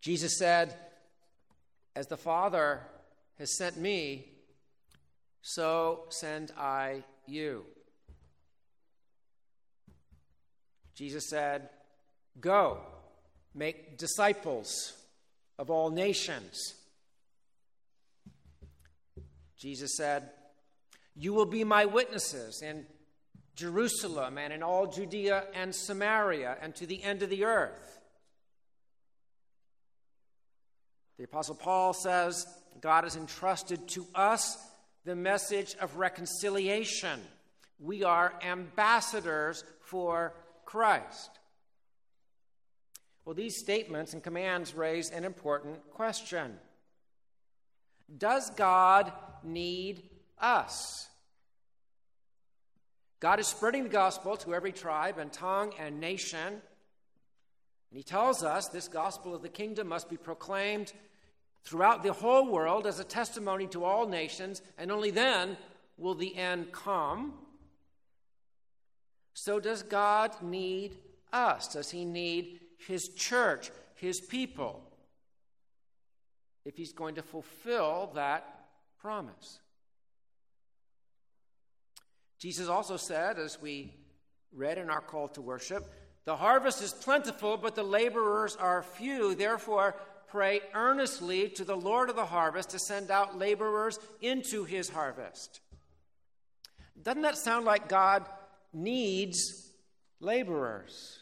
Jesus said, "As the Father has sent me, so send I you." Jesus said, "Go, make disciples of all nations." Jesus said, "You will be my witnesses in Jerusalem and in all Judea and Samaria and to the end of the earth." The Apostle Paul says God has entrusted to us the message of reconciliation. We are ambassadors for Christ. Well, these statements and commands raise an important question. Does God need us? God is spreading the gospel to every tribe and tongue and nation. And he tells us this gospel of the kingdom must be proclaimed throughout the whole world as a testimony to all nations, and only then will the end come. So does God need us? Does he need his church, his people, if he's going to fulfill that promise? Jesus also said, as we read in our call to worship, "The harvest is plentiful, but the laborers are few. Therefore, pray earnestly to the Lord of the harvest to send out laborers into his harvest." Doesn't that sound like God needs laborers?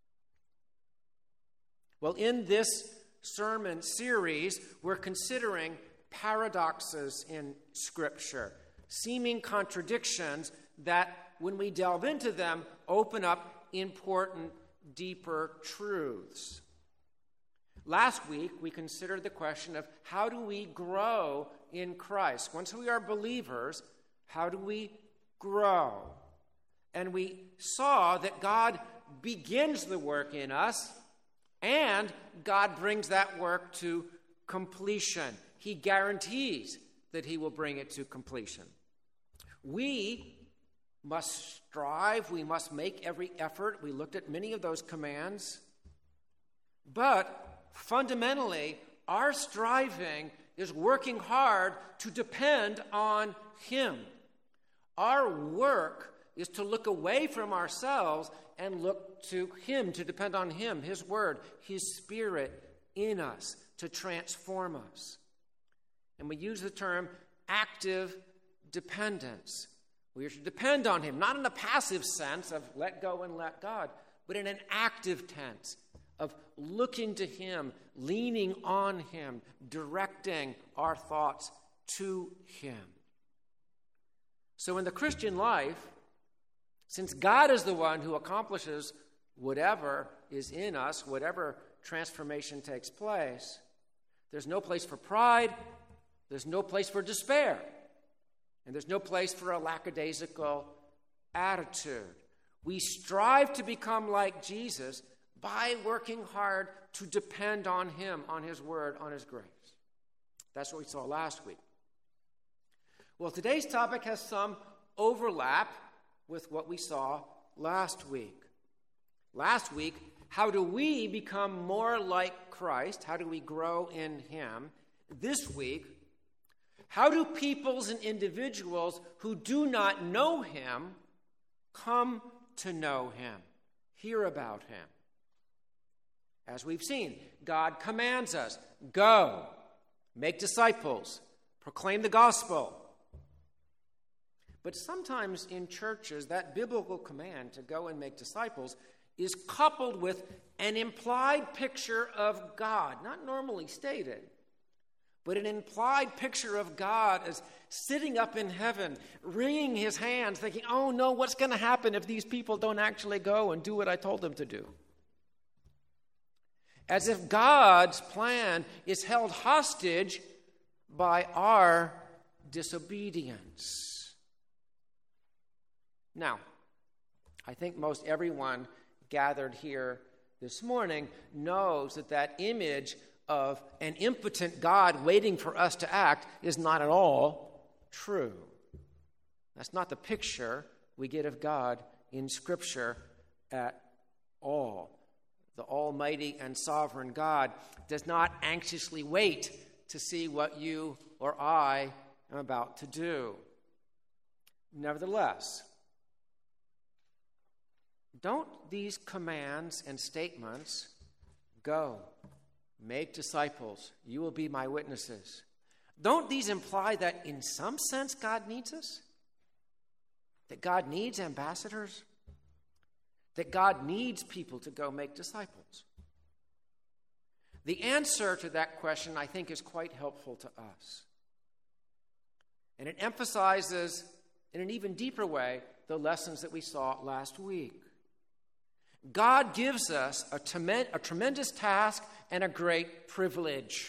Well, in this sermon series, we're considering paradoxes in Scripture, seeming contradictions that, when we delve into them, open up important, deeper truths. Last week, we considered the question of how do we grow in Christ? Once we are believers, how do we grow? And we saw that God begins the work in us, and God brings that work to completion. He guarantees that he will bring it to completion. We must strive, we must make every effort. We looked at many of those commands. But fundamentally, our striving is working hard to depend on him. Our work is to look away from ourselves and look to him, to depend on him, his word, his spirit in us to transform us. And we use the term active dependence. We are to depend on him, not in a passive sense of let go and let God, but in an active tense of looking to him, leaning on him, directing our thoughts to him. So in the Christian life, since God is the one who accomplishes whatever is in us, whatever transformation takes place, there's no place for pride, there's no place for despair, and there's no place for a lackadaisical attitude. We strive to become like Jesus by working hard to depend on him, on his word, on his grace. That's what we saw last week. Well, today's topic has some overlap with what we saw last week. Last week, how do we become more like Christ? How do we grow in him? This week, how do peoples and individuals who do not know him come to know him, hear about him? As we've seen, God commands us, go, make disciples, proclaim the gospel. But sometimes in churches, that biblical command to go and make disciples is coupled with an implied picture of God, not normally stated, but an implied picture of God as sitting up in heaven, wringing his hands, thinking, oh no, what's going to happen if these people don't actually go and do what I told them to do? As if God's plan is held hostage by our disobedience. Now, I think most everyone gathered here this morning knows that that image of an impotent God waiting for us to act is not at all true. That's not the picture we get of God in Scripture at all. the almighty and sovereign God, does not anxiously wait to see what you or I am about to do. Nevertheless, don't these commands and statements, go, make disciples, you will be my witnesses, don't these imply that in some sense God needs us? That God needs ambassadors? That God needs people to go make disciples? The answer to that question, I think, is quite helpful to us. And it emphasizes, in an even deeper way, the lessons that we saw last week. God gives us a tremendous task and a great privilege.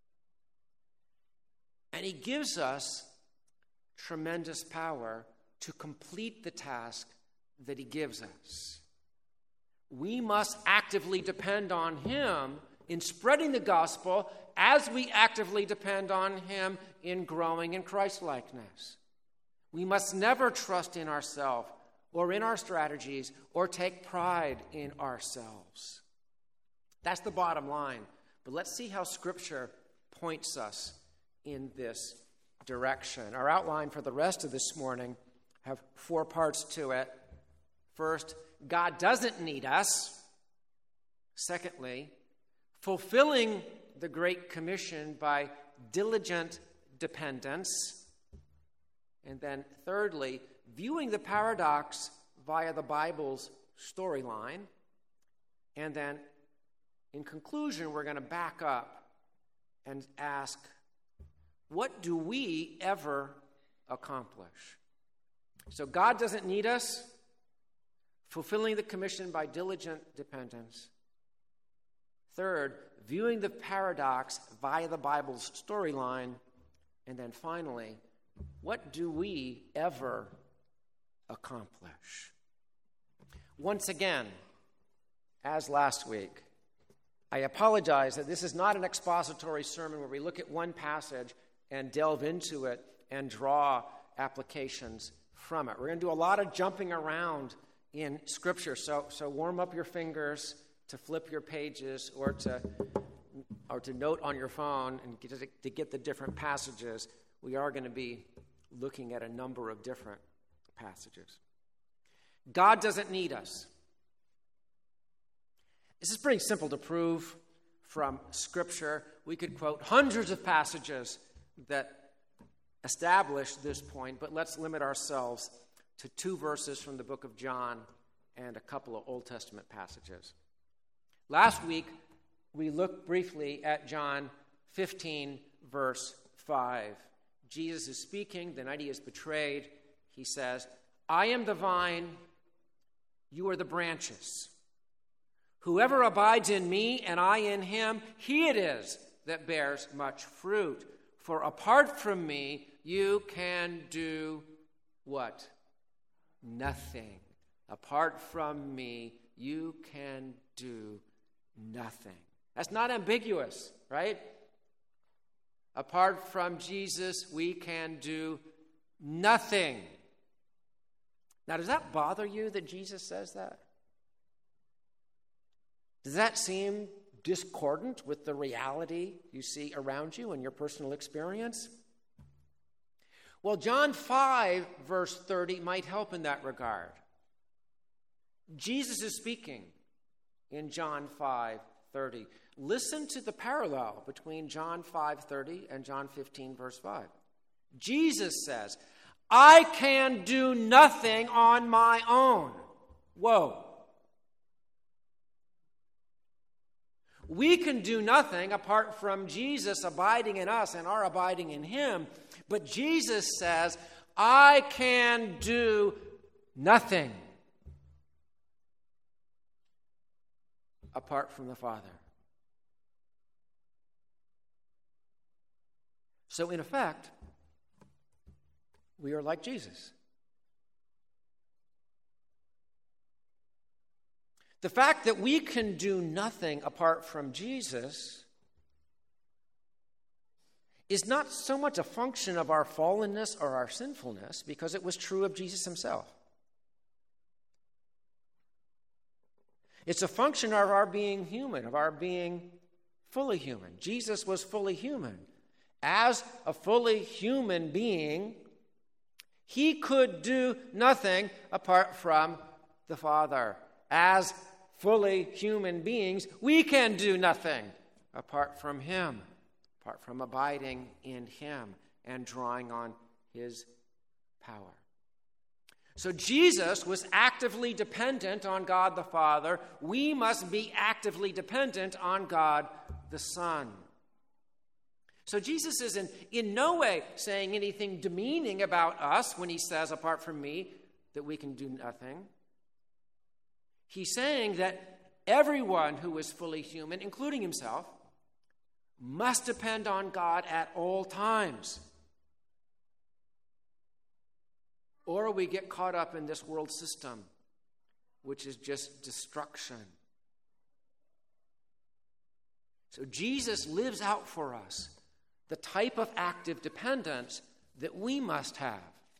And he gives us tremendous power to complete the task that he gives us. We must actively depend on him in spreading the gospel as we actively depend on him in growing in Christ-likeness. We must never trust in ourselves or in our strategies or take pride in ourselves. That's the bottom line. But let's see how Scripture points us in this direction. Our outline for the rest of this morning have 4 parts to it. First, God doesn't need us. Secondly, fulfilling the Great Commission by diligent dependence. And then thirdly, viewing the paradox via the Bible's storyline. And then in conclusion, we're going to back up and ask, what do we ever accomplish? So God doesn't need us, fulfilling the commission by diligent dependence. Third, viewing the paradox via the Bible's storyline. And then finally, what do we ever accomplish? Once again, as last week, I apologize that this is not an expository sermon where we look at one passage and delve into it and draw applications from it. We're going to do a lot of jumping around in Scripture, so warm up your fingers to flip your pages or to note on your phone and to get the different passages. We are going to be looking at a number of different passages. God doesn't need us. This is pretty simple to prove from Scripture. We could quote hundreds of passages that establish this point, but let's limit ourselves to 2 verses from the book of John and a couple of Old Testament passages. Last week, we looked briefly at John 15, verse 5. Jesus is speaking the night he is betrayed. He says, I am the vine, you are the branches. Whoever abides in me and I in him, he it is that bears much fruit. For apart from me, you can do what? Nothing. Apart from me, you can do nothing. That's not ambiguous, right? Apart from Jesus, we can do nothing. Now, does that bother you that Jesus says that? Does that seem discordant with the reality you see around you in your personal experience? Well, John 5, verse 30 might help in that regard. Jesus is speaking in John 5:30. Listen to the parallel between John 5:30 and John 15, verse 5. Jesus says, I can do nothing on my own. Whoa. We can do nothing apart from Jesus abiding in us and our abiding in him. But Jesus says, I can do nothing apart from the Father. So in effect, we are like Jesus. The fact that we can do nothing apart from Jesus is not so much a function of our fallenness or our sinfulness, because it was true of Jesus himself. It's a function of our being human, of our being fully human. Jesus was fully human. As a fully human being, he could do nothing apart from the Father. As fully human beings, we can do nothing apart from him, apart from abiding in him and drawing on his power. So Jesus was actively dependent on God the Father. We must be actively dependent on God the Son. So Jesus is in no way saying anything demeaning about us when he says, apart from me, that we can do nothing. He's saying that everyone who is fully human, including himself, must depend on God at all times. Or we get caught up in this world system, which is just destruction. So Jesus lives out for us the type of active dependence that we must have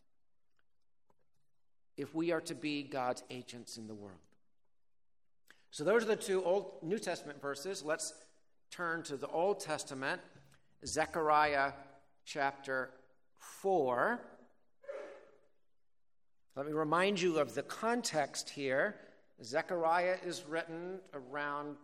if we are to be God's agents in the world. So those are the two New Testament verses. Let's turn to the Old Testament, Zechariah chapter 4. Let me remind you of the context here. Zechariah is written around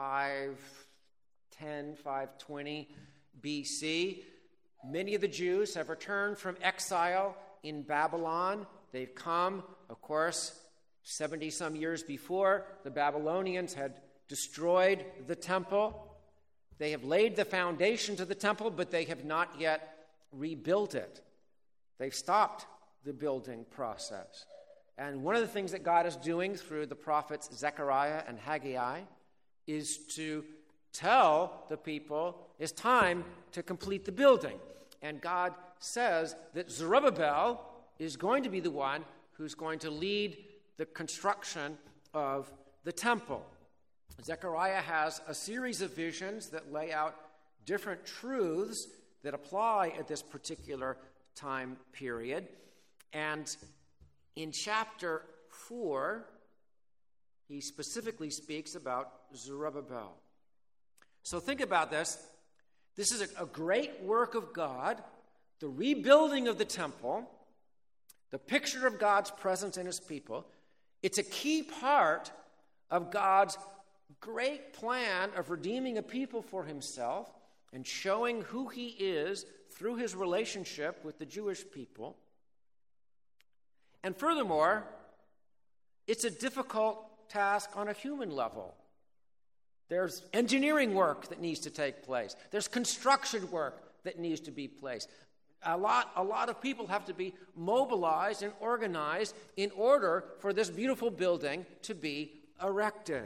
510, 520 BC. Many of the Jews have returned from exile in Babylon. They've come, of course, 70-some years before. The Babylonians had destroyed the temple. They have laid the foundation to the temple, but they have not yet rebuilt it. They've stopped the building process. And one of the things that God is doing through the prophets Zechariah and Haggai is to tell the people it's time to complete the building. And God says that Zerubbabel is going to be the one who's going to lead the construction of the temple. Zechariah has a series of visions that lay out different truths that apply at this particular time period. And in chapter 4, he specifically speaks about Zerubbabel. So think about this. This is a great work of God, the rebuilding of the temple, the picture of God's presence in his people. It's a key part of God's great plan of redeeming a people for himself and showing who he is through his relationship with the Jewish people. And furthermore, it's a difficult task on a human level. There's engineering work that needs to take place. There's construction work that needs to be placed. A lot of people have to be mobilized and organized in order for this beautiful building to be erected.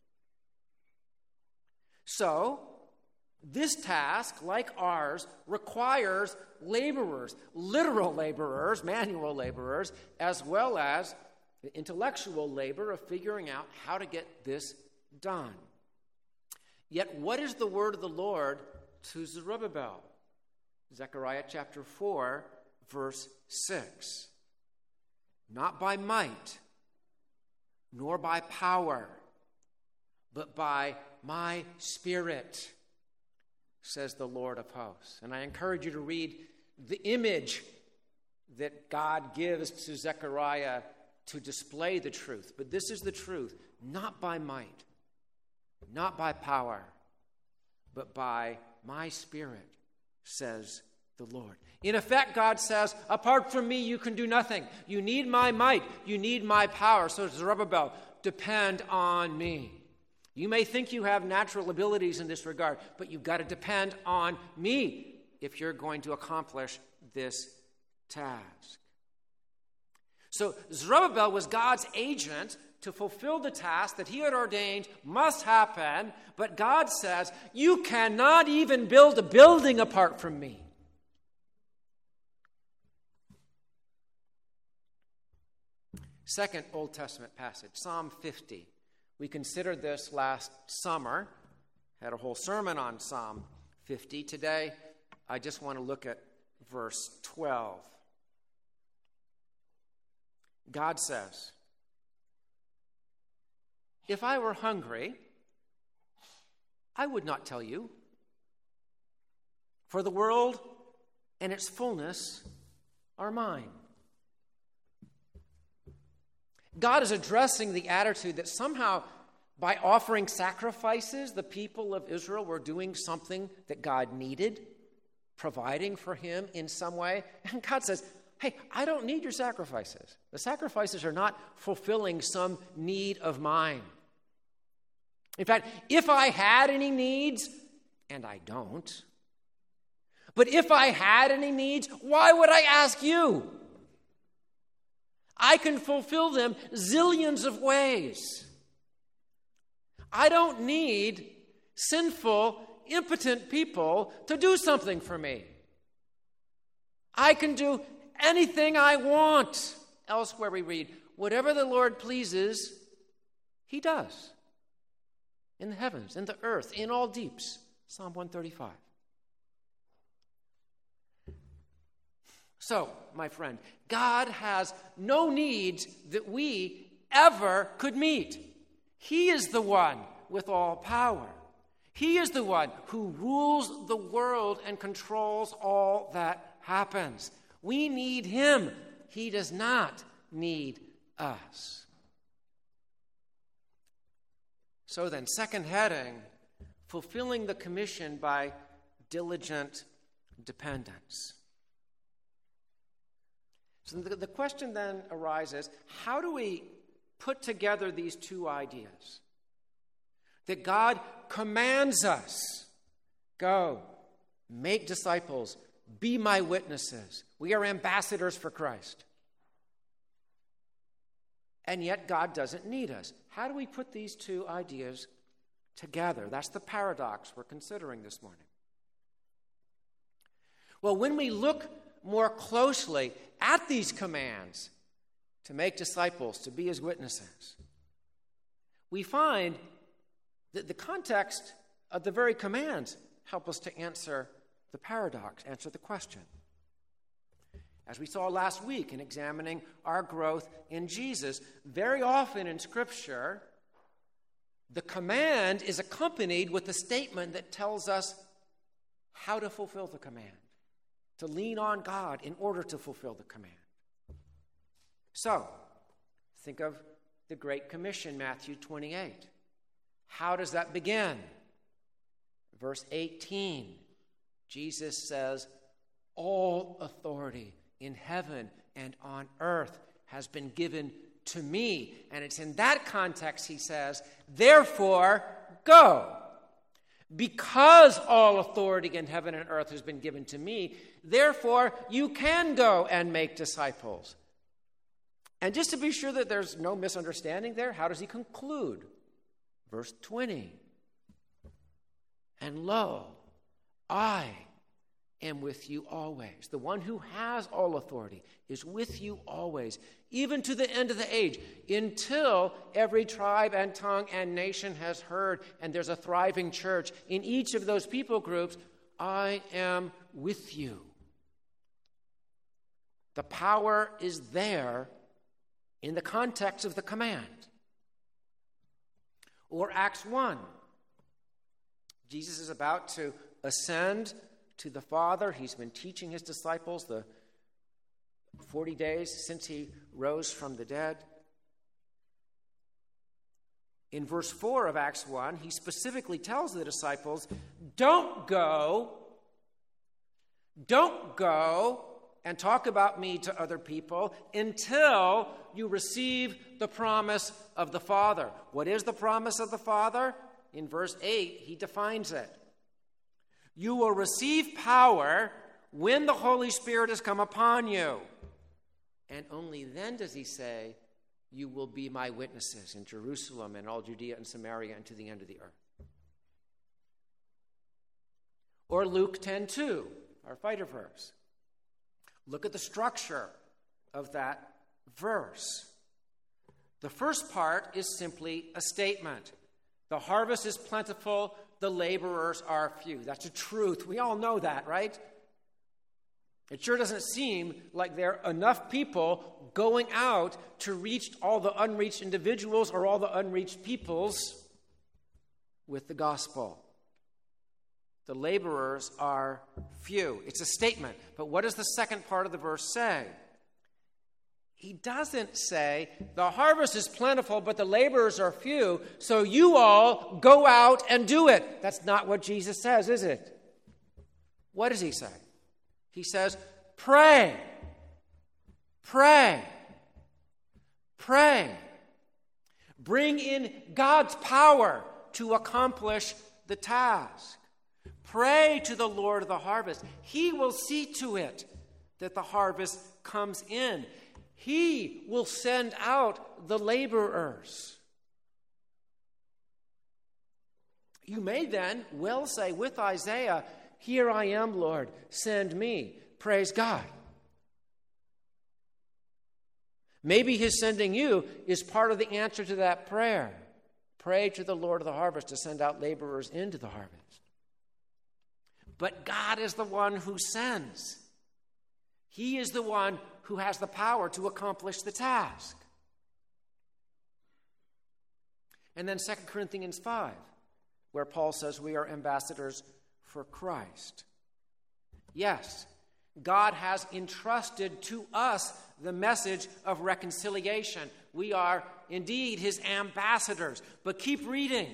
So, this task, like ours, requires laborers, literal laborers, manual laborers, as well as the intellectual labor of figuring out how to get this done. Yet, what is the word of the Lord to Zerubbabel? Zechariah chapter 4, verse 6. Not by might, nor by power, but by my Spirit, says the Lord of hosts. And I encourage you to read the image that God gives to Zechariah to display the truth. But this is the truth, not by might, not by power, but by my Spirit, says the Lord. In effect, God says, apart from me, you can do nothing. You need my might. You need my power. So Zerubbabel, depend on me. You may think you have natural abilities in this regard, but you've got to depend on me if you're going to accomplish this task. So Zerubbabel was God's agent to fulfill the task that he had ordained must happen, but God says, you cannot even build a building apart from me. Second Old Testament passage, Psalm 50. We considered this last summer, had a whole sermon on Psalm 50. Today, I just want to look at verse 12. God says, If I were hungry, I would not tell you. For the world and its fullness are mine. God is addressing the attitude that somehow by offering sacrifices, the people of Israel were doing something that God needed, providing for him in some way. And God says, hey, I don't need your sacrifices. The sacrifices are not fulfilling some need of mine. In fact, if I had any needs, and I don't, but if I had any needs, why would I ask you? I can fulfill them zillions of ways. I don't need sinful, impotent people to do something for me. I can do anything I want. Elsewhere we read, whatever the Lord pleases, he does. In the heavens, in the earth, in all deeps. Psalm 135. So, my friend, God has no needs that we ever could meet. He is the one with all power. He is the one who rules the world and controls all that happens. We need him. He does not need us. So then, second heading, fulfilling the commission by diligent dependence. So the question then arises, how do we put together these two ideas? That God commands us, go, make disciples, be my witnesses. We are ambassadors for Christ. And yet God doesn't need us. How do we put these two ideas together? That's the paradox we're considering this morning. Well, when we look more closely at these commands to make disciples, to be his witnesses, we find that the context of the very commands help us to answer the paradox, answer the question. As we saw last week in examining our growth in Jesus, very often in Scripture, the command is accompanied with a statement that tells us how to fulfill the command, to lean on God in order to fulfill the command. So, think of the Great Commission, Matthew 28. How does that begin? Verse 18, Jesus says, all authority in heaven and on earth has been given to me. And it's in that context he says, therefore, go. Because all authority in heaven and earth has been given to me, therefore you can go and make disciples. And just to be sure that there's no misunderstanding there, how does he conclude? Verse 20. And lo, I am with you always. The one who has all authority is with you always, even to the end of the age, until every tribe and tongue and nation has heard, and there's a thriving church. In each of those people groups, I am with you. The power is there in the context of the command. Or Acts 1. Jesus is about to ascend to the Father. He's been teaching his disciples the 40 days since he rose from the dead. In verse 4 of Acts 1, he specifically tells the disciples, don't go and talk about me to other people until you receive the promise of the Father. What is the promise of the Father? In verse 8, he defines it. You will receive power when the Holy Spirit has come upon you. And only then does he say, you will be my witnesses in Jerusalem and all Judea and Samaria and to the end of the earth. Or Luke 10:2, our fighter verse. Look at the structure of that verse. The first part is simply a statement. The harvest is plentiful, the laborers are few. That's a truth. We all know that, right? It sure doesn't seem like there are enough people going out to reach all the unreached individuals or all the unreached peoples with the gospel. The laborers are few. It's a statement. But what does the second part of the verse say? He doesn't say, the harvest is plentiful, but the laborers are few, so you all go out and do it. That's not what Jesus says, is it? What does he say? He says, pray. Pray. Pray. Bring in God's power to accomplish the task. Pray to the Lord of the harvest. He will see to it that the harvest comes in. He will send out the laborers. You may then well say with Isaiah, here I am, Lord, send me. Praise God. Maybe his sending you is part of the answer to that prayer. Pray to the Lord of the harvest to send out laborers into the harvest. But God is the one who sends. He is the one who has the power to accomplish the task. And then 2 Corinthians 5, where Paul says we are ambassadors for Christ. Yes, God has entrusted to us the message of reconciliation. We are indeed his ambassadors. But keep reading.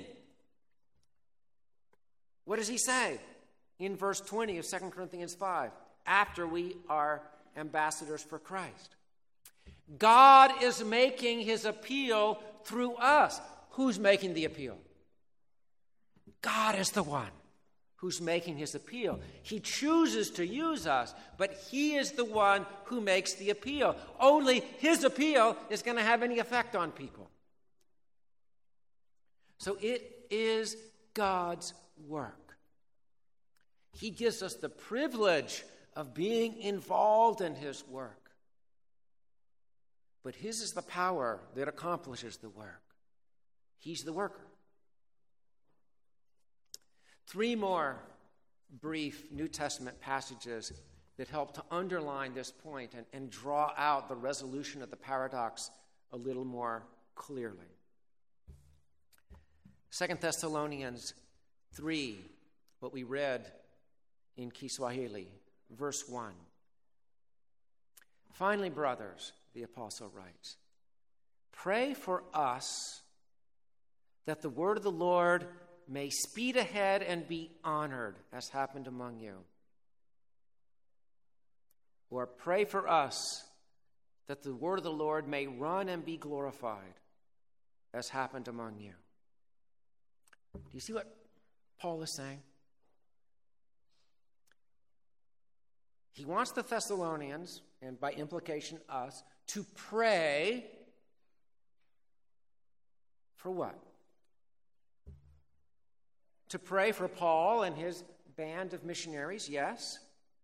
What does he say in verse 20 of 2 Corinthians 5? After we are ambassadors for Christ. God is making his appeal through us. Who's making the appeal? God is the one who's making his appeal. He chooses to use us, but he is the one who makes the appeal. Only his appeal is going to have any effect on people. So it is God's work. He gives us the privilege of being involved in his work. But his is the power that accomplishes the work. He's the worker. 3 more brief New Testament passages that help to underline this point and draw out the resolution of the paradox a little more clearly. 2 Thessalonians 3, what we read in Kiswahili, verse 1. Finally, brothers, the apostle writes, pray for us that the word of the Lord may speed ahead and be honored, as happened among you. Or pray for us that the word of the Lord may run and be glorified, as happened among you. Do you see what Paul is saying? He wants the Thessalonians, and by implication us, to pray for what? To pray for Paul and his band of missionaries, yes.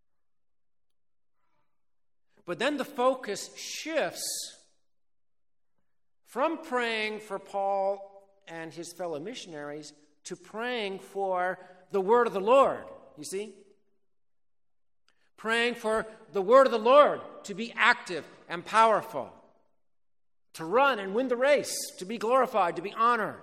But then the focus shifts from praying for Paul and his fellow missionaries to praying for the word of the Lord, you see? Praying for the word of the Lord to be active and powerful, to run and win the race, to be glorified, to be honored.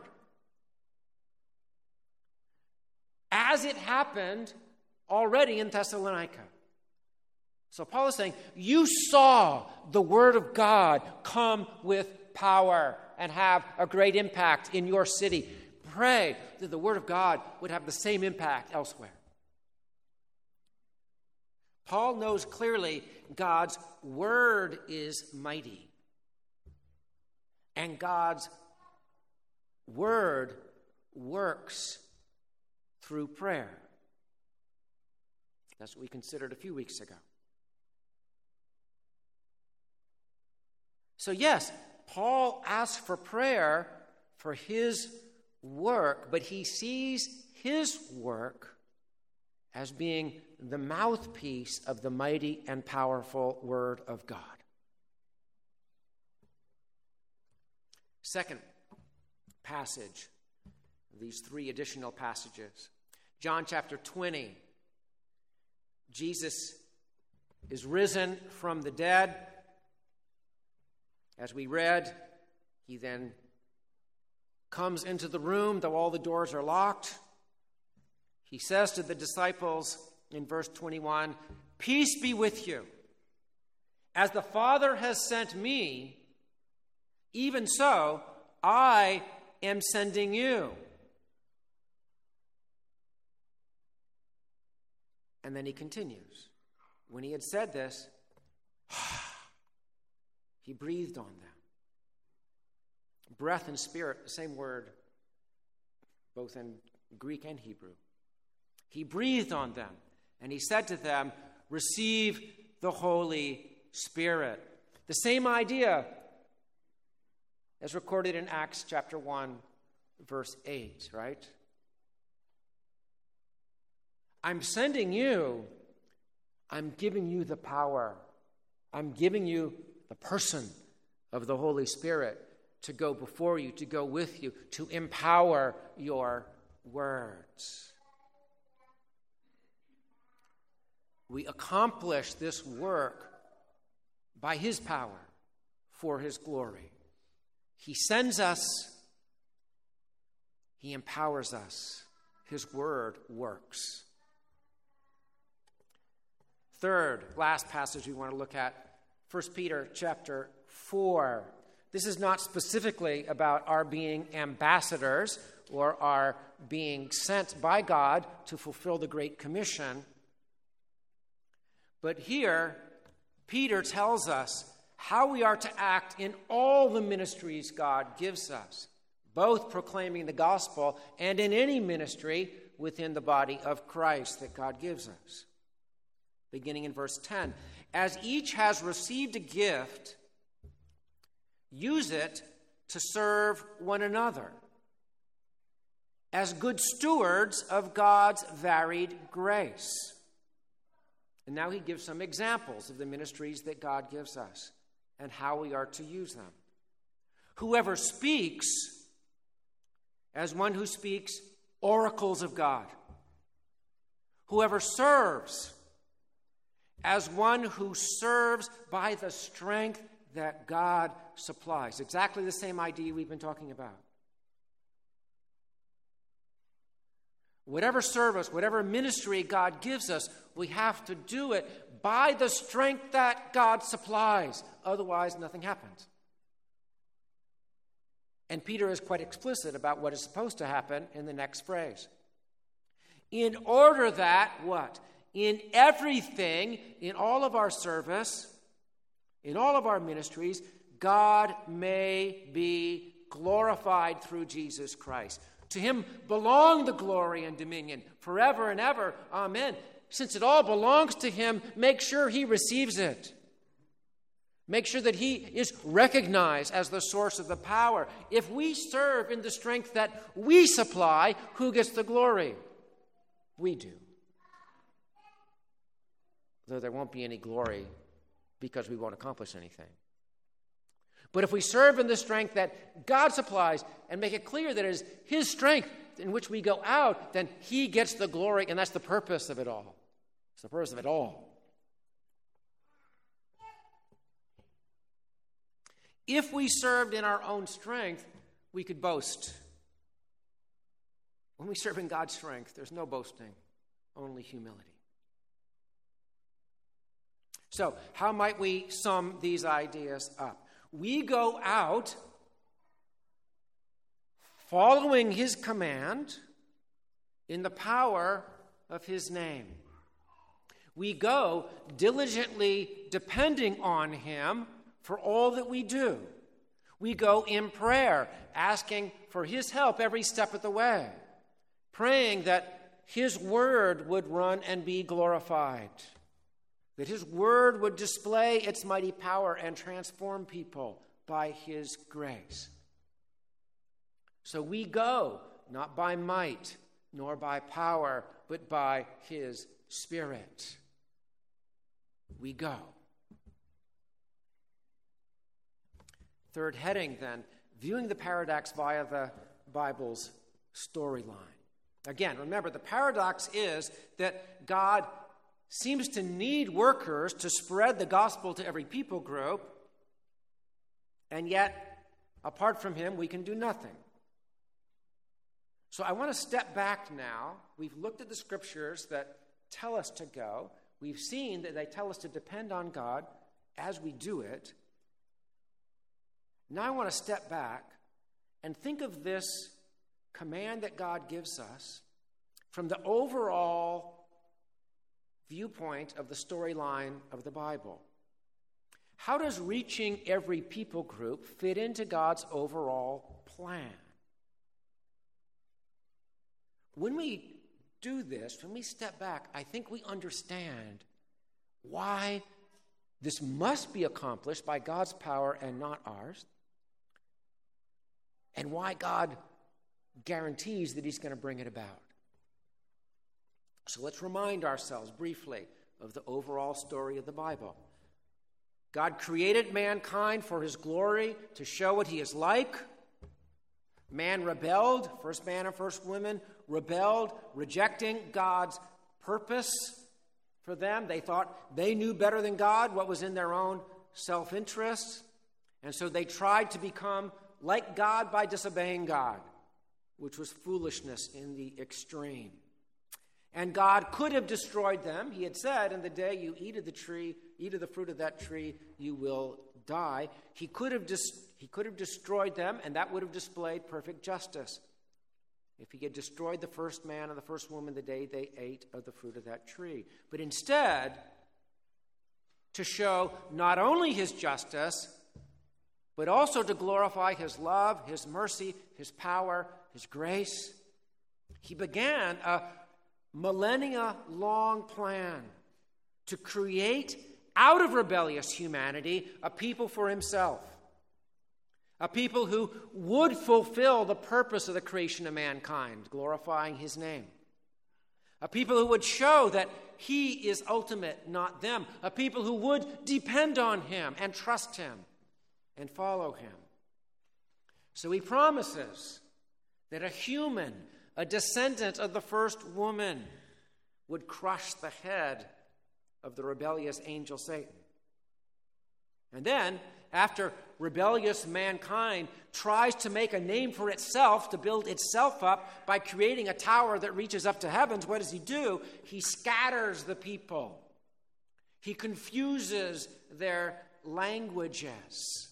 As it happened already in Thessalonica. So Paul is saying, you saw the word of God come with power and have a great impact in your city. Pray that the word of God would have the same impact elsewhere. Paul knows clearly God's word is mighty. And God's word works through prayer. That's what we considered a few weeks ago. So yes, Paul asks for prayer for his work, but he sees his work as being the mouthpiece of the mighty and powerful word of God. Second passage, these 3 additional passages. John chapter 20. Jesus is risen from the dead. As we read, he then comes into the room, though all the doors are locked. He says to the disciples in verse 21, "Peace be with you. As the Father has sent me, even so I am sending you." And then he continues. When he had said this, he breathed on them. Breath and spirit, the same word, both in Greek and Hebrew. He breathed on them, and he said to them, "Receive the Holy Spirit." The same idea as recorded in Acts chapter 1, verse 8, right? I'm sending you, I'm giving you the power. I'm giving you the person of the Holy Spirit to go before you, to go with you, to empower your words. We accomplish this work by his power for his glory. He sends us. He empowers us. His word works. Third, last passage we want to look at, 1 Peter chapter 4. This is not specifically about our being ambassadors or our being sent by God to fulfill the Great Commission. But here, Peter tells us how we are to act in all the ministries God gives us, both proclaiming the gospel and in any ministry within the body of Christ that God gives us. Beginning in verse 10, "As each has received a gift, use it to serve one another as good stewards of God's varied grace." And now he gives some examples of the ministries that God gives us and how we are to use them. "Whoever speaks, as one who speaks oracles of God. Whoever serves, as one who serves by the strength that God supplies." Exactly the same idea we've been talking about. Whatever service, whatever ministry God gives us, we have to do it by the strength that God supplies. Otherwise, nothing happens. And Peter is quite explicit about what is supposed to happen in the next phrase. In order that, what? In everything, in all of our service, in all of our ministries, God may be glorified through Jesus Christ. To him belong the glory and dominion forever and ever. Amen. Since it all belongs to him, make sure he receives it. Make sure that he is recognized as the source of the power. If we serve in the strength that we supply, who gets the glory? We do. Though there won't be any glory because we won't accomplish anything. But if we serve in the strength that God supplies and make it clear that it is his strength in which we go out, then he gets the glory, and that's the purpose of it all. It's the purpose of it all. If we served in our own strength, we could boast. When we serve in God's strength, there's no boasting, only humility. So, how might we sum these ideas up? We go out following his command in the power of his name. We go diligently depending on him for all that we do. We go in prayer, asking for his help every step of the way, praying that his word would run and be glorified, that his word would display its mighty power and transform people by his grace. So we go, not by might, nor by power, but by his Spirit. We go. Third heading, then, viewing the paradox via the Bible's storyline. Again, remember, the paradox is that God seems to need workers to spread the gospel to every people group, and yet, apart from him, we can do nothing. So I want to step back now. We've looked at the scriptures that tell us to go. We've seen that they tell us to depend on God as we do it. Now I want to step back and think of this command that God gives us from the overall viewpoint of the storyline of the Bible. How does reaching every people group fit into God's overall plan? When we do this, when we step back, I think we understand why this must be accomplished by God's power and not ours, and why God guarantees that he's going to bring it about. So let's remind ourselves briefly of the overall story of the Bible. God created mankind for his glory to show what he is like. Man rebelled, first man and first woman rebelled, rejecting God's purpose for them. They thought they knew better than God what was in their own self-interest. And so they tried to become like God by disobeying God, which was foolishness in the extreme. And God could have destroyed them. He had said, in the day you eat of the fruit of that tree, you will die. He could have destroyed them, and that would have displayed perfect justice. If he had destroyed the first man and the first woman the day they ate of the fruit of that tree. But instead, to show not only his justice, but also to glorify his love, his mercy, his power, his grace, he began a millennia-long plan to create out of rebellious humanity a people for himself, a people who would fulfill the purpose of the creation of mankind, glorifying his name, a people who would show that he is ultimate, not them, a people who would depend on him and trust him and follow him. So he promises that a human, a descendant of the first woman, would crush the head of the rebellious angel Satan. And then, after rebellious mankind tries to make a name for itself, to build itself up by creating a tower that reaches up to heavens, what does he do? He scatters the people. He confuses their languages.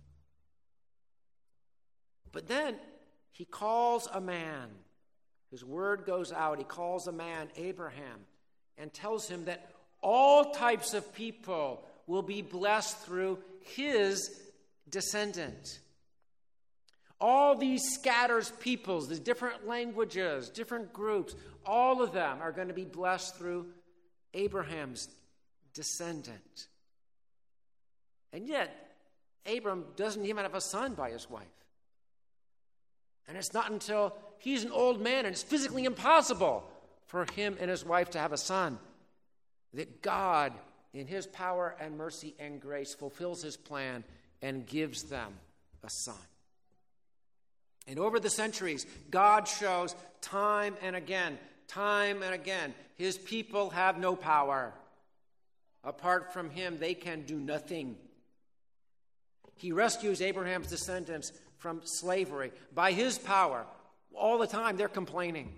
But then he calls a man. His word goes out. He calls a man, Abraham, and tells him that all types of people will be blessed through his descendant. All these scattered peoples, the different languages, different groups, all of them are going to be blessed through Abraham's descendant. And yet, Abram doesn't even have a son by his wife. And it's not until he's an old man and it's physically impossible for him and his wife to have a son that God, in his power and mercy and grace, fulfills his plan and gives them a son. And over the centuries, God shows time and again, his people have no power. Apart from him, they can do nothing. He rescues Abraham's descendants from slavery by his power. All the time they're complaining.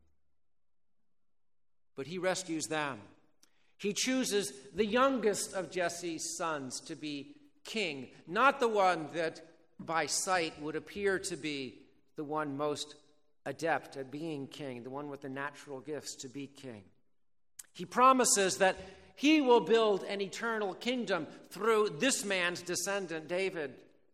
But he rescues them. He chooses the youngest of Jesse's sons to be king, not the one that by sight would appear to be the one most adept at being king, the one with the natural gifts to be king. He promises that he will build an eternal kingdom through this man's descendant, David.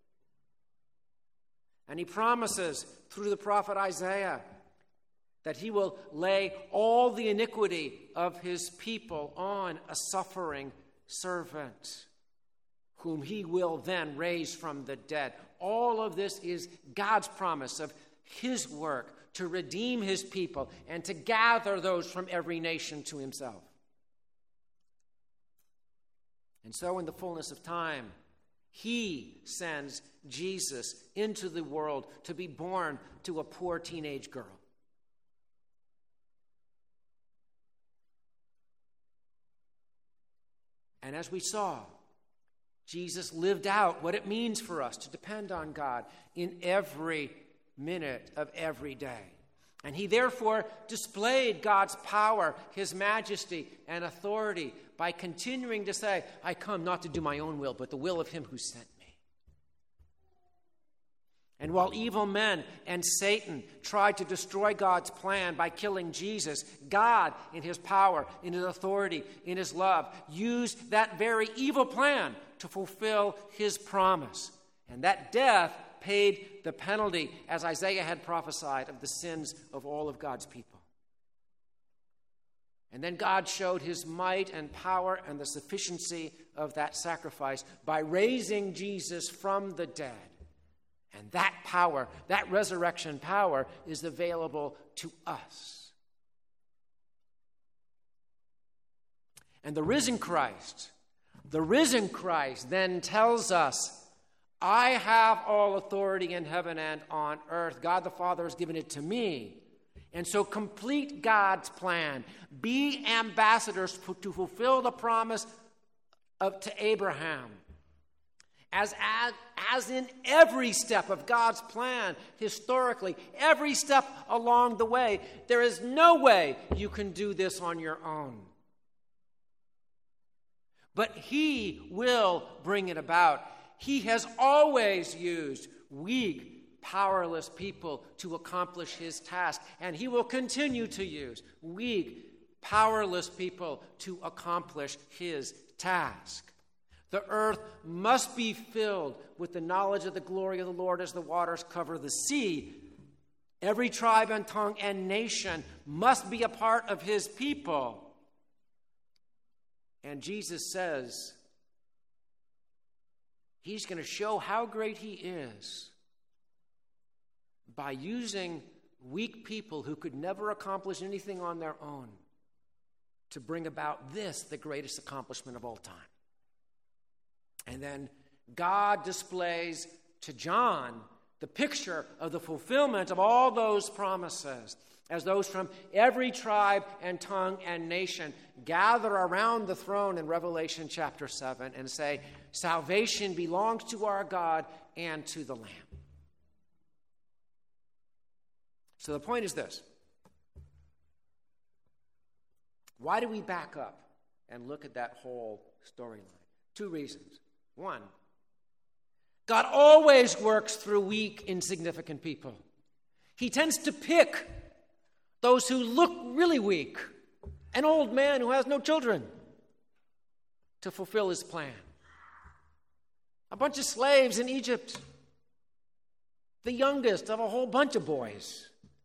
And he promises through the prophet Isaiah that he will lay all the iniquity of his people on a suffering servant, whom he will then raise from the dead. All of this is God's promise of his work to redeem his people and to gather those from every nation to himself. And so in the fullness of time, he sends Jesus into the world to be born to a poor teenage girl. And as we saw, Jesus lived out what it means for us to depend on God in every minute of every day. And he therefore displayed God's power, his majesty, and authority by continuing to say, I come not to do my own will, but the will of him who sent me. And while evil men and Satan tried to destroy God's plan by killing Jesus, God, in his power, in his authority, in his love, used that very evil plan to fulfill his promise. And that death paid the penalty, as Isaiah had prophesied, of the sins of all of God's people. And then God showed his might and power and the sufficiency of that sacrifice by raising Jesus from the dead. And that power, that resurrection power, is available to us. And the risen Christ then tells us, I have all authority in heaven and on earth. God the Father has given it to me. And so complete God's plan. Be ambassadors to fulfill the promise to Abraham. As in every step of God's plan, historically, every step along the way, there is no way you can do this on your own. But he will bring it about. He has always used weak, powerless people to accomplish his task, and he will continue to use weak, powerless people to accomplish his task. The earth must be filled with the knowledge of the glory of the Lord as the waters cover the sea. Every tribe and tongue and nation must be a part of his people. And Jesus says he's going to show how great he is by using weak people who could never accomplish anything on their own to bring about this, the greatest accomplishment of all time. And then God displays to John the picture of the fulfillment of all those promises as those from every tribe and tongue and nation gather around the throne in Revelation chapter 7 and say, salvation belongs to our God and to the Lamb. So the point is this. Why do we back up and look at that whole storyline? 2 reasons. 1, God always works through weak, insignificant people. He tends to pick those who look really weak, an old man who has no children, to fulfill his plan. A bunch of slaves in Egypt, the youngest of a whole bunch of boys.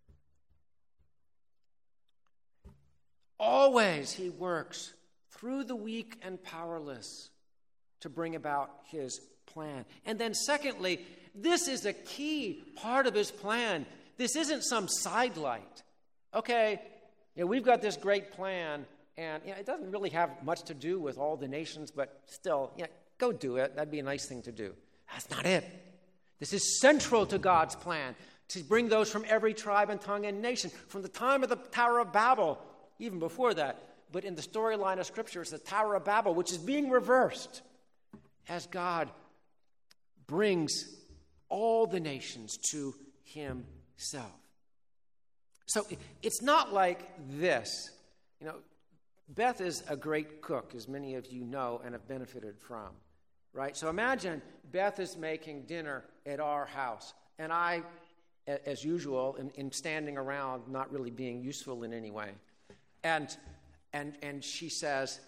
Always he works through the weak and powerless to bring about his plan. And then secondly, this is a key part of his plan. This isn't some sidelight. Okay, we've got this great plan, and it doesn't really have much to do with all the nations, but still, go do it. That'd be a nice thing to do. That's not it. This is central to God's plan, to bring those from every tribe and tongue and nation. From the time of the Tower of Babel, even before that, but in the storyline of Scripture, it's the Tower of Babel, which is being reversed as God brings all the nations to himself. So it's not like this. Beth is a great cook, as many of you know and have benefited from, right? So imagine Beth is making dinner at our house, and I, as usual, in standing around, not really being useful in any way. And she says,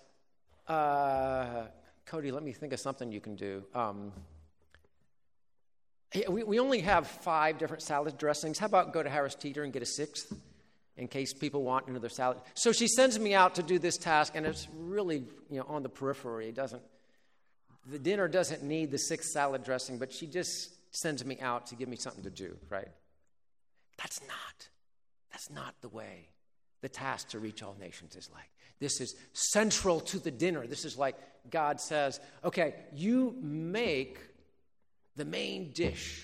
Cody, let me think of something you can do. We only have 5 different salad dressings. How about go to Harris Teeter and get a 6th in case people want another salad? So she sends me out to do this task, and it's really on the periphery. The dinner doesn't need the 6th salad dressing, but she just sends me out to give me something to do, right? That's not the way the task to reach all nations is like. This is central to the dinner. This is like God says, okay, you make the main dish,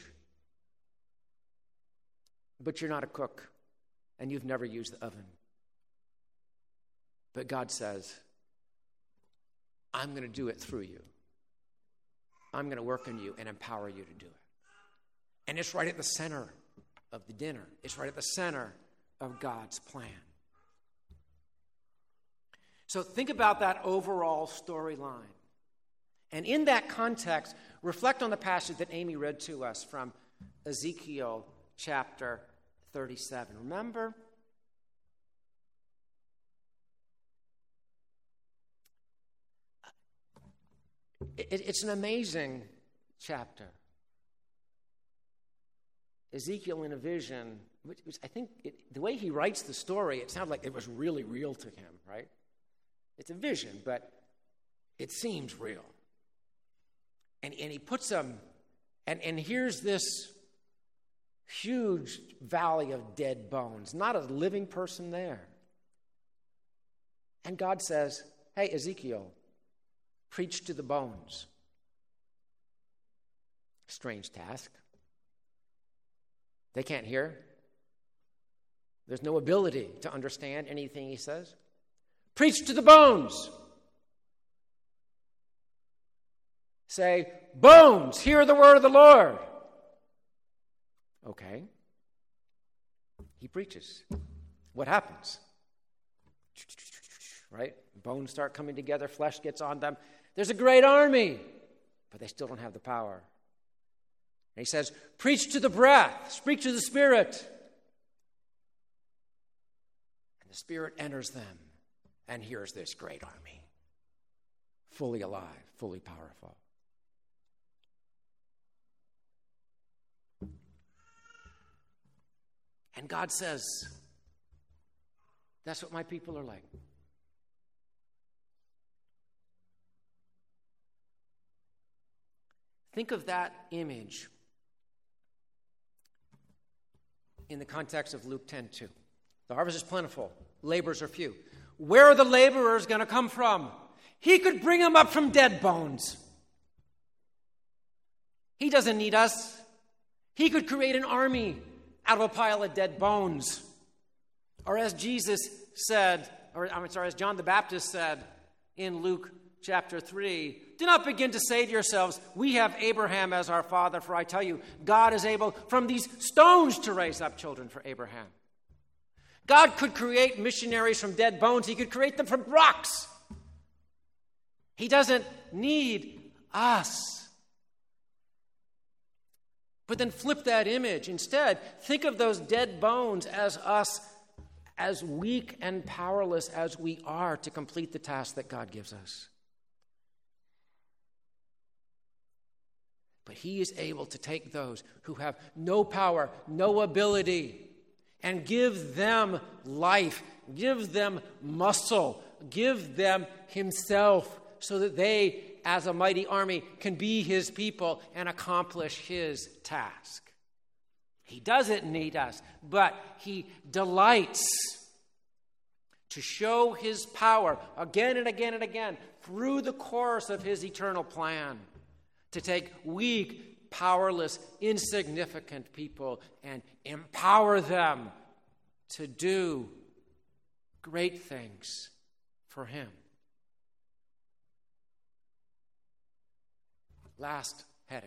but you're not a cook, and you've never used the oven. But God says, I'm going to do it through you. I'm going to work in you and empower you to do it. And it's right at the center of the dinner. It's right at the center of God's plan. So think about that overall storyline. And in that context, reflect on the passage that Amy read to us from Ezekiel chapter 37. Remember? It's an amazing chapter. Ezekiel in a vision, which I think the way he writes the story, it sounds like it was really real to him, right? It's a vision, but it seems real. And he puts them, and here's this huge valley of dead bones, not a living person there. And God says, hey, Ezekiel, preach to the bones. Strange task. They can't hear. There's no ability to understand anything he says. Preach to the bones. Say, bones, hear the word of the Lord. Okay. He preaches. What happens? Right? Bones start coming together, flesh gets on them. There's a great army, but they still don't have the power. And he says, preach to the breath, speak to the Spirit. And the Spirit enters them, and here's this great army, fully alive, fully powerful. And God says, that's what my people are like. Think of that image in the context of Luke 10:2. The harvest is plentiful, laborers are few. Where are the laborers going to come from? He could bring them up from dead bones. He doesn't need us. He could create an army out of a pile of dead bones. Or as Jesus said, as John the Baptist said in Luke chapter 3, do not begin to say to yourselves, we have Abraham as our father, for I tell you, God is able from these stones to raise up children for Abraham. God could create missionaries from dead bones. He could create them from rocks. He doesn't need us. But then flip that image. Instead, think of those dead bones as us, as weak and powerless as we are to complete the task that God gives us. But he is able to take those who have no power, no ability, and give them life, give them muscle, give them himself, so that they, as a mighty army, can be his people and accomplish his task. He doesn't need us, but he delights to show his power again and again and again through the course of his eternal plan to take weak, powerless, insignificant people and empower them to do great things for him. Last heading.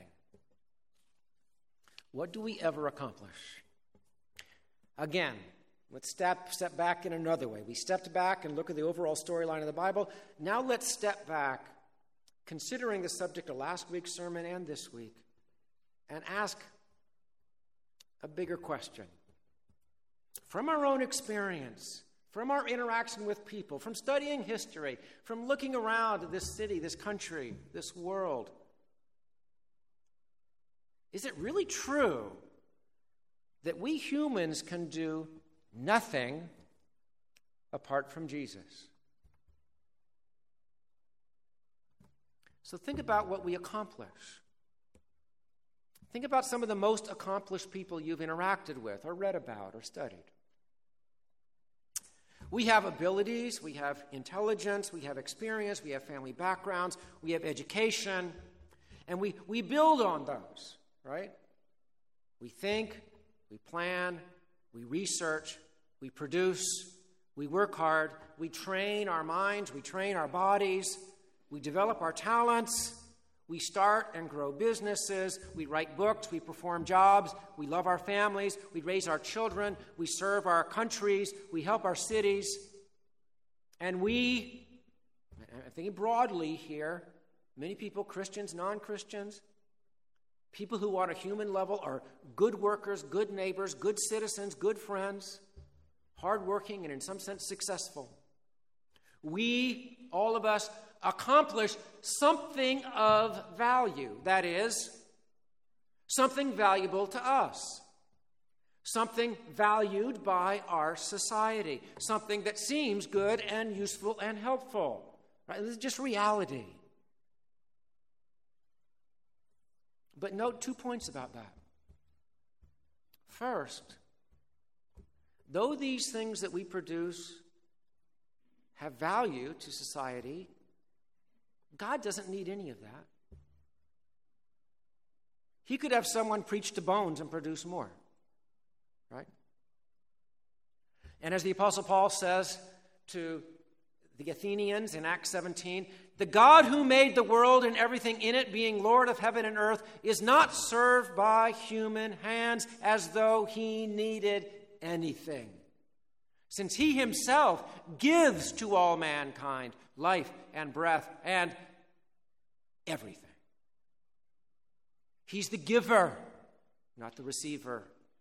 What do we ever accomplish? Again, let's step back in another way. We stepped back and look at the overall storyline of the Bible. Now let's step back, considering the subject of last week's sermon and this week, and ask a bigger question. From our own experience, from our interaction with people, from studying history, from looking around at this city, this country, this world, is it really true that we humans can do nothing apart from Jesus? So think about what we accomplish. Think about some of the most accomplished people you've interacted with or read about or studied. We have abilities, we have intelligence, we have experience, we have family backgrounds, we have education, and we build on those, right? We think, we plan, we research, we produce, we work hard, we train our minds, we train our bodies, We develop our talents. We start and grow businesses. We write books. We perform jobs. We love our families. We raise our children. We serve our countries. We help our cities. And we, I'm thinking broadly here, many people, Christians, non-Christians, people who on a human level are good workers, good neighbors, good citizens, good friends, hardworking, and in some sense successful. We, all of us, accomplish something of value. That is, something valuable to us. Something valued by our society. Something that seems good and useful and helpful. Right? This is just reality. But note 2 points about that. First, though these things that we produce have value to society, God doesn't need any of that. He could have someone preach to bones and produce more, right? And as the Apostle Paul says to the Athenians in Acts 17, the God who made the world and everything in it, being Lord of heaven and earth, is not served by human hands as though he needed anything, since he himself gives to all mankind life and breath and everything. He's the giver, not the receiver.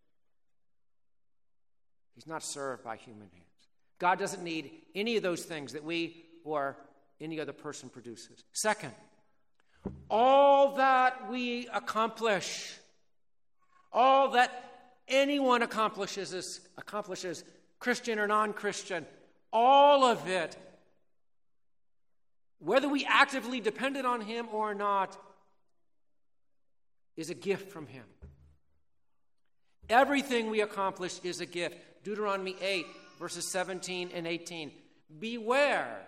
He's not served by human hands. God doesn't need any of those things that we or any other person produces. Second, all that we accomplish, all that anyone accomplishes, Christian or non-Christian, all of it, whether we actively depended on him or not, is a gift from him. Everything we accomplish is a gift. Deuteronomy 8, verses 17 and 18. Beware.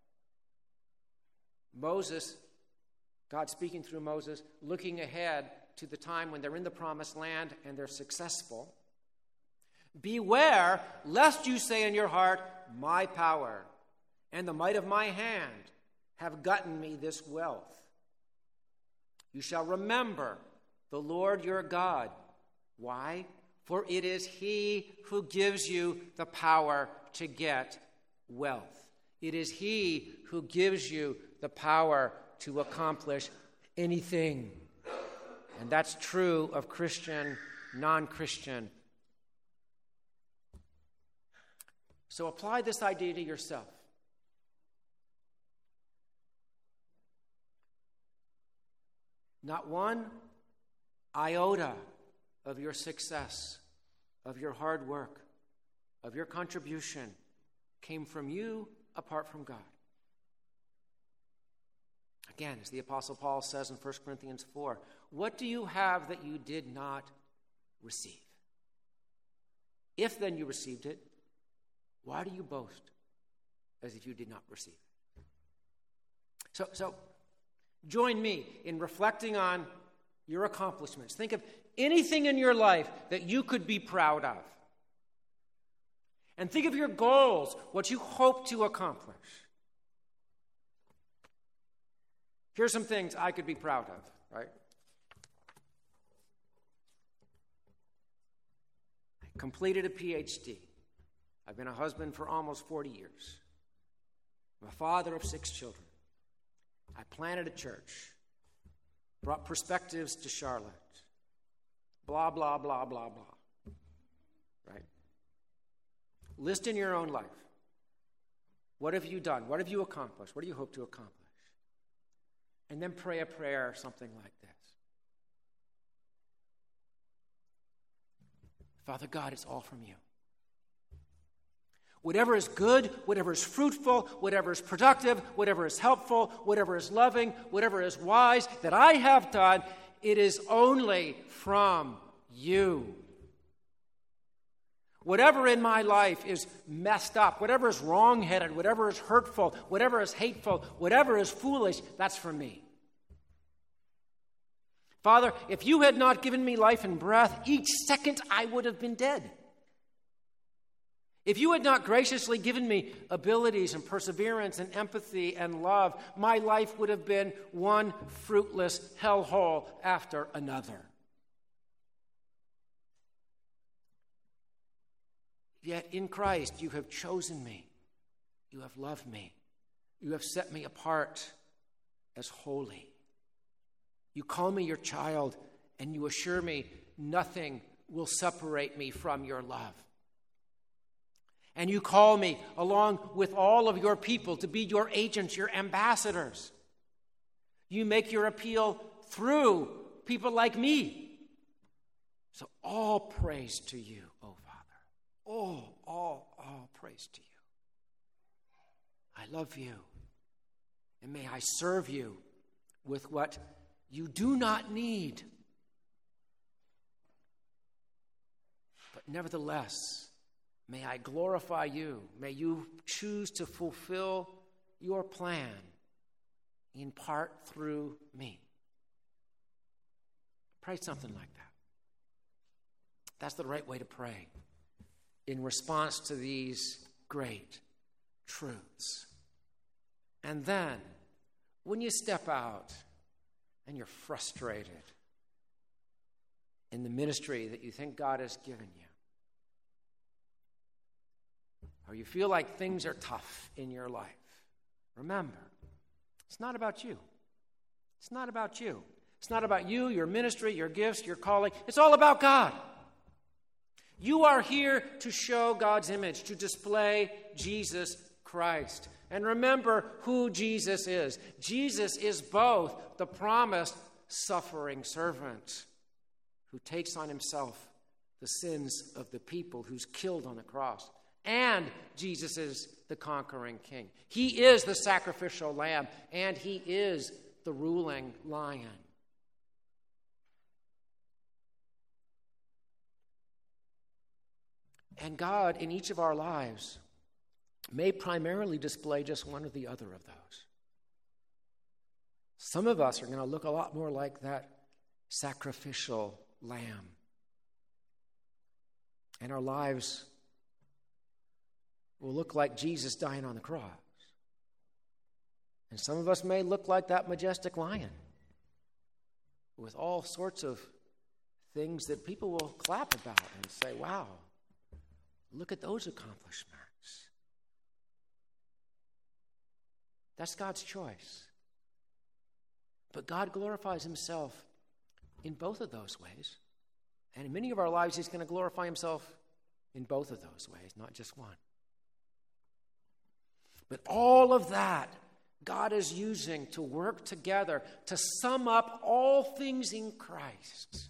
Moses, God speaking through Moses, looking ahead to the time when they're in the promised land and they're successful. Beware, lest you say in your heart, my power and the might of my hand have gotten me this wealth. You shall remember the Lord your God. Why? For it is he who gives you the power to get wealth. It is he who gives you the power to accomplish anything. And that's true of Christian, non-Christian. So apply this idea to yourself. Not one iota of your success, of your hard work, of your contribution came from you apart from God. Again, as the Apostle Paul says in 1 Corinthians 4, what do you have that you did not receive? If then you received it, why do you boast as if you did not receive it? So join me in reflecting on your accomplishments. Think of anything in your life that you could be proud of. And think of your goals, what you hope to accomplish. Here's some things I could be proud of, right? I completed a PhD. I've been a husband for almost 40 years. I'm a father of 6 children. I planted a church, brought perspectives to Charlotte. Blah, blah, blah, blah, blah. Right? List in your own life. What have you done? What have you accomplished? What do you hope to accomplish? And then pray a prayer or something like this. Father God, it's all from you. Whatever is good, whatever is fruitful, whatever is productive, whatever is helpful, whatever is loving, whatever is wise that I have done, it is only from you. Whatever in my life is messed up, whatever is wrong-headed, whatever is hurtful, whatever is hateful, whatever is foolish, that's from me. Father, if you had not given me life and breath, each second I would have been dead. If you had not graciously given me abilities and perseverance and empathy and love, my life would have been one fruitless hellhole after another. Yet in Christ you have chosen me. You have loved me. You have set me apart as holy. You call me your child, and you assure me nothing will separate me from your love. And you call me, along with all of your people, to be your agents, your ambassadors. You make your appeal through people like me. So all praise to you, O Father. All praise to you. I love you. And may I serve you with what you do not need. But nevertheless, may I glorify you. May you choose to fulfill your plan in part through me. Pray something like that. That's the right way to pray in response to these great truths. And then, when you step out and you're frustrated in the ministry that you think God has given you, or you feel like things are tough in your life, remember, it's not about you. It's not about you. It's not about you, your ministry, your gifts, your calling. It's all about God. You are here to show God's image, to display Jesus Christ. And remember who Jesus is. Jesus is both the promised suffering servant who takes on himself the sins of the people, who's killed on the cross. And Jesus is the conquering king. He is the sacrificial lamb, and he is the ruling lion. And God, in each of our lives, may primarily display just one or the other of those. Some of us are going to look a lot more like that sacrificial lamb. And our lives will look like Jesus dying on the cross. And some of us may look like that majestic lion with all sorts of things that people will clap about and say, wow, look at those accomplishments. That's God's choice. But God glorifies himself in both of those ways. And in many of our lives, he's going to glorify himself in both of those ways, not just one. But all of that, God is using to work together to sum up all things in Christ.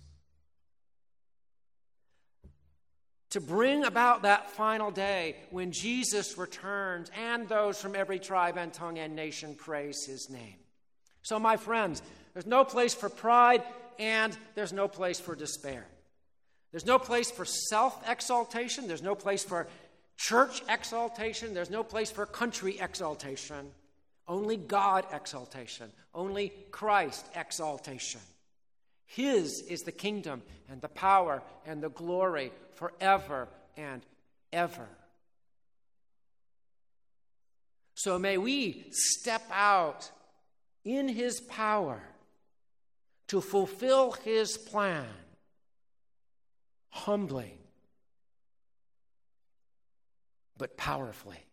To bring about that final day when Jesus returns and those from every tribe and tongue and nation praise his name. So, my friends, there's no place for pride and there's no place for despair. There's no place for self-exaltation. There's no place for church exaltation. There's no place for country exaltation. Only God exaltation. Only Christ exaltation. His is the kingdom and the power and the glory forever and ever. So may we step out in his power to fulfill his plan humbly but powerfully,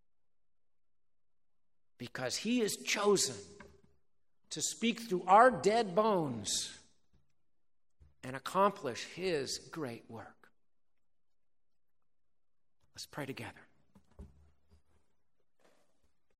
because he is chosen to speak through our dead bones and accomplish his great work. Let's pray together.